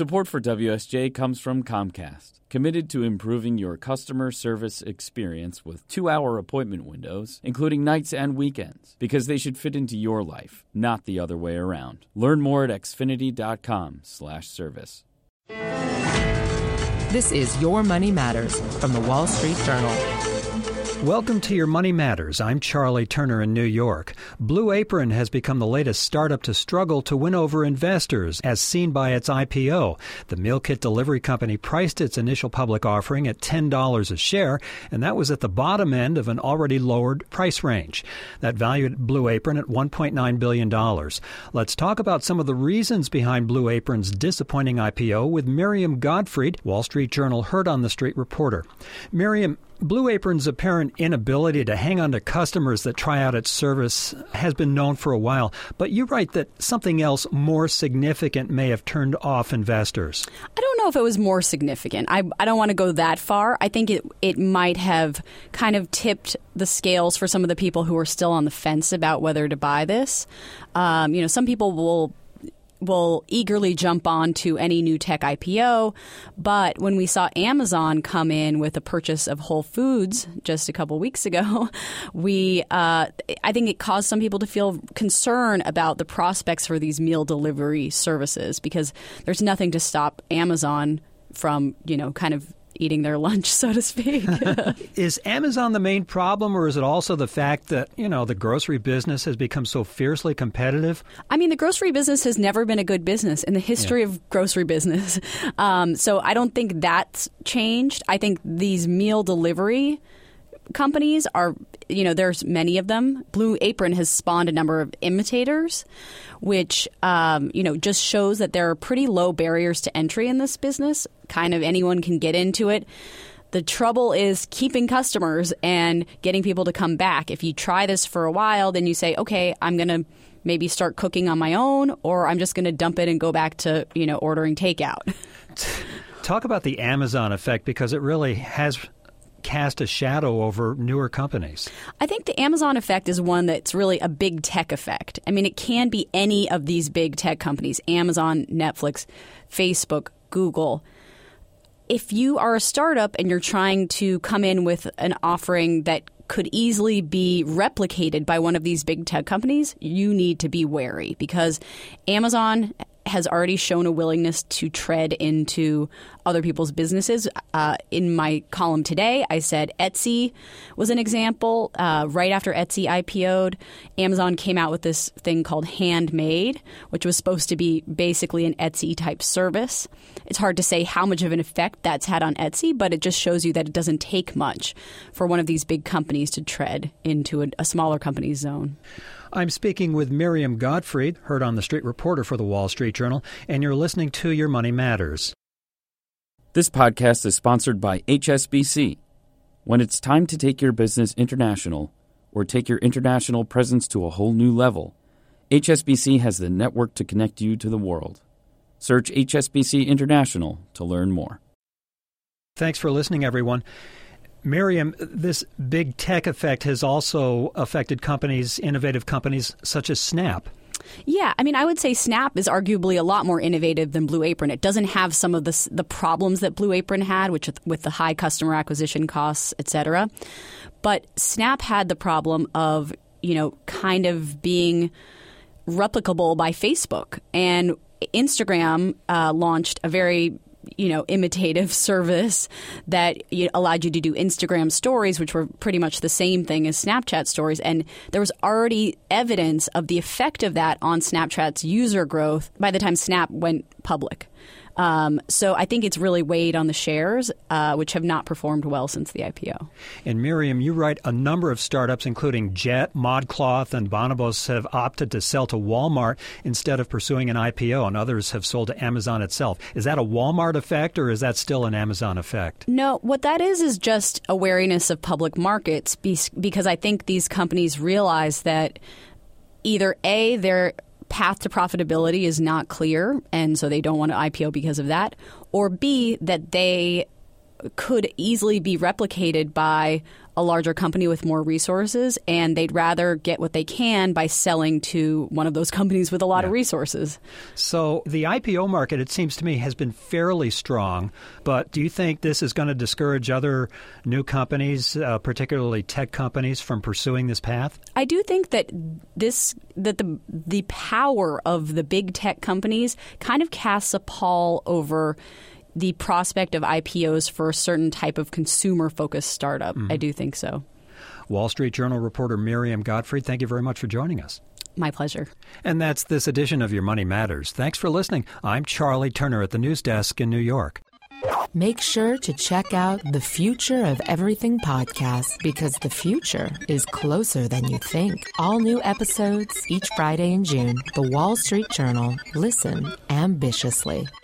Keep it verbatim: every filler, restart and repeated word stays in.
Support for W S J comes from Comcast, committed to improving your customer service experience with two-hour appointment windows, including nights and weekends, because they should fit into your life, not the other way around. Learn more at xfinity.com slash service. This is Your Money Matters from the Wall Street Journal. Welcome to Your Money Matters. I'm Charlie Turner in New York. Blue Apron has become the latest startup to struggle to win over investors, as seen by its I P O. The meal kit delivery company priced its initial public offering at ten dollars a share, and that was at the bottom end of an already lowered price range. That valued Blue Apron at one point nine billion dollars. Let's talk about some of the reasons behind Blue Apron's disappointing I P O with Miriam Gottfried, Wall Street Journal Heard on the Street reporter. Miriam, Blue Apron's apparent inability to hang on to customers that try out its service has been known for a while, but you write that something else more significant may have turned off investors. I don't know if it was more significant. I, I don't want to go that far. I think it, it might have kind of tipped the scales for some of the people who are still on the fence about whether to buy this. Um, you know, some people will will eagerly jump on to any new tech I P O. But when we saw Amazon come in with a purchase of Whole Foods just a couple weeks ago, we uh, I think it caused some people to feel concern about the prospects for these meal delivery services, because there's nothing to stop Amazon from, you know, kind of eating their lunch, so to speak. Is Amazon the main problem, or is it also the fact that, you know, the grocery business has become so fiercely competitive? I mean, the grocery business has never been a good business in the history yeah. of grocery business. Um, so I don't think that's changed. I think these meal delivery companies are, you know, there's many of them. Blue Apron has spawned a number of imitators, which, um, you know, just shows that there are pretty low barriers to entry in this business. Kind of anyone can get into it. The trouble is keeping customers and getting people to come back. If you try this for a while, then you say, okay, I'm going to maybe start cooking on my own, or I'm just going to dump it and go back to, you know, ordering takeout. Talk about the Amazon effect, because it really has cast a shadow over newer companies. I think the Amazon effect is one that's really a big tech effect. I mean, it can be any of these big tech companies, Amazon, Netflix, Facebook, Google. If you are a startup and you're trying to come in with an offering that could easily be replicated by one of these big tech companies, you need to be wary, because Amazon has already shown a willingness to tread into other people's businesses. Uh, in my column today, I said Etsy was an example. Uh, right after Etsy I P O'd, Amazon came out with this thing called Handmade, which was supposed to be basically an Etsy-type service. It's hard to say how much of an effect that's had on Etsy, but it just shows you that it doesn't take much for one of these big companies to tread into a, a smaller company's zone. I'm speaking with Miriam Gottfried, Heard on the Street reporter for the Wall Street Journal, and you're listening to Your Money Matters. This podcast is sponsored by H S B C. When it's time to take your business international, or take your international presence to a whole new level, H S B C has the network to connect you to the world. Search H S B C International to learn more. Thanks for listening, everyone. Miriam, this big tech effect has also affected companies, innovative companies such as Snap. Yeah, I mean, I would say Snap is arguably a lot more innovative than Blue Apron. It doesn't have some of the the problems that Blue Apron had, which with the high customer acquisition costs, et cetera. But Snap had the problem of, you know, kind of being replicable by Facebook. And Instagram uh, launched a very you know, imitative service that allowed you to do Instagram stories, which were pretty much the same thing as Snapchat stories. And there was already evidence of the effect of that on Snapchat's user growth by the time Snap went public. Um, so I think it's really weighed on the shares, uh, which have not performed well since the I P O. And Miriam, you write a number of startups, including Jet, ModCloth, and Bonobos, have opted to sell to Walmart instead of pursuing an I P O, and others have sold to Amazon itself. Is that a Walmart effect, or is that still an Amazon effect? No, what that is is just a wariness of public markets, because I think these companies realize that either A, they're path to profitability is not clear, and so they don't want to I P O because of that, or B, that they could easily be replicated by a larger company with more resources, and they'd rather get what they can by selling to one of those companies with a lot yeah. of resources. So the I P O market, it seems to me, has been fairly strong, but do you think this is going to discourage other new companies, uh, particularly tech companies, from pursuing this path? I do think that this that the the power of the big tech companies kind of casts a pall over the prospect of I P Os for a certain type of consumer-focused startup. Mm-hmm. I do think so. Wall Street Journal reporter Miriam Gottfried, thank you very much for joining us. My pleasure. And that's this edition of Your Money Matters. Thanks for listening. I'm Charlie Turner at the News Desk in New York. Make sure to check out the Future of Everything podcast, because the future is closer than you think. All new episodes each Friday in June. The Wall Street Journal. Listen ambitiously.